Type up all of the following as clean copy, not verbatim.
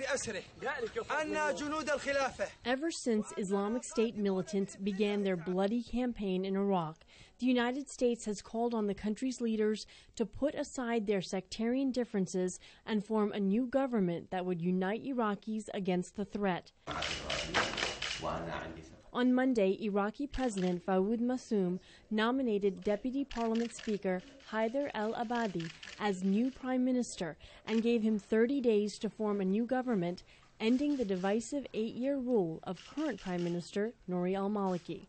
Ever since Islamic State militants began their bloody campaign in Iraq, the United States has called on the country's leaders to put aside their sectarian differences and form a new government that would unite Iraqis against the threat. On Monday, Iraqi President Fawad Massoum nominated Deputy Parliament Speaker Haider al-Abadi as new Prime Minister and gave him 30 days to form a new government, ending the divisive 8-year rule of current Prime Minister Nouri al-Maliki.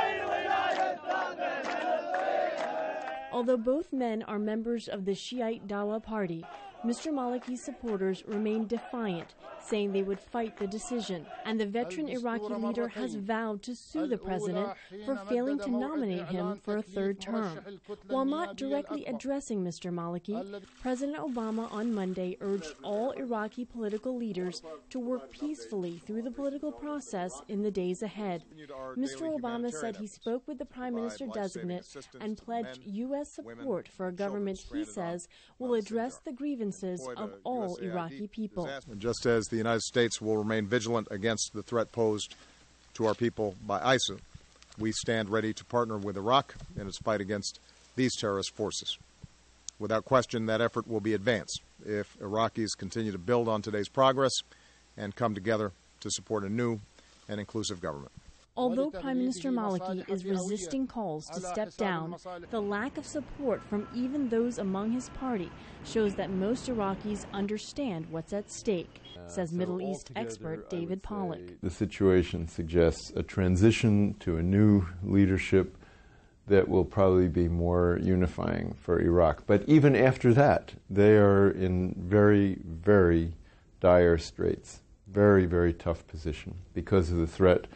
Although both men are members of the Shiite Dawa party, Mr. Maliki's supporters remain defiant, saying they would fight the decision. And the veteran Iraqi leader has vowed to sue the president for failing to nominate him for a third term. While not directly addressing Mr. Maliki, President Obama on Monday urged all Iraqi political leaders to work peacefully through the political process in the days ahead. Mr. Obama said he spoke with the Prime Minister-designate and pledged U.S. support for a government he says will address the grievances of all Iraqi people. Just as the United States will remain vigilant against the threat posed to our people by ISIL, we stand ready to partner with Iraq in its fight against these terrorist forces. Without question, that effort will be advanced if Iraqis continue to build on today's progress and come together to support a new and inclusive government. Although Prime Minister Maliki is resisting calls to step down, the lack of support from even those among his party shows that most Iraqis understand what's at stake, says Middle East expert David Pollack. The situation suggests a transition to a new leadership that will probably be more unifying for Iraq. But even after that, they are in very, very dire straits, very, very tough position because of the threat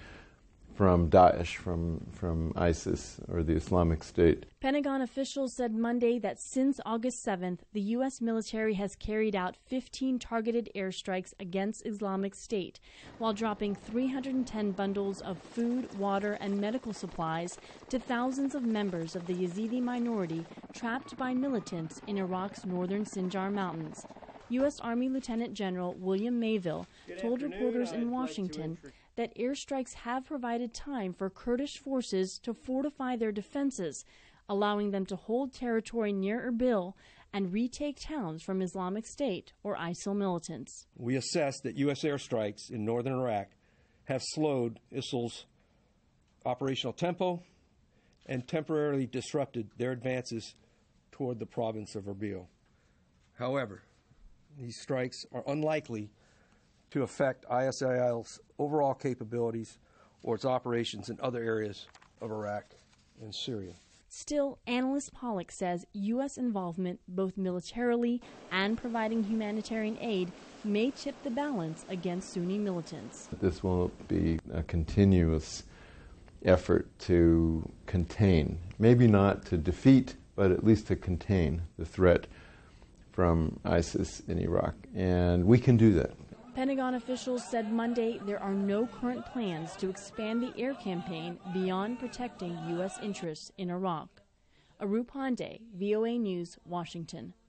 from Daesh, from ISIS, or the Islamic State. Pentagon officials said Monday that since August 7th, the U.S. military has carried out 15 targeted airstrikes against Islamic State, while dropping 310 bundles of food, water, and medical supplies to thousands of members of the Yazidi minority trapped by militants in Iraq's northern Sinjar Mountains. U.S. Army Lieutenant General William Mayville told reporters in Washington that airstrikes have provided time for Kurdish forces to fortify their defenses, allowing them to hold territory near Erbil and retake towns from Islamic State or ISIL militants. We assess that U.S. airstrikes in northern Iraq have slowed ISIL's operational tempo and temporarily disrupted their advances toward the province of Erbil. However, these strikes are unlikely to affect ISIL's overall capabilities or its operations in other areas of Iraq and Syria. Still, analyst Pollack says U.S. involvement, both militarily and providing humanitarian aid, may tip the balance against Sunni militants. This will be a continuous effort to contain, maybe not to defeat, but at least to contain the threat from ISIS in Iraq. And we can do that. Pentagon officials said Monday there are no current plans to expand the air campaign beyond protecting U.S. interests in Iraq. Arup Pandey, VOA News, Washington.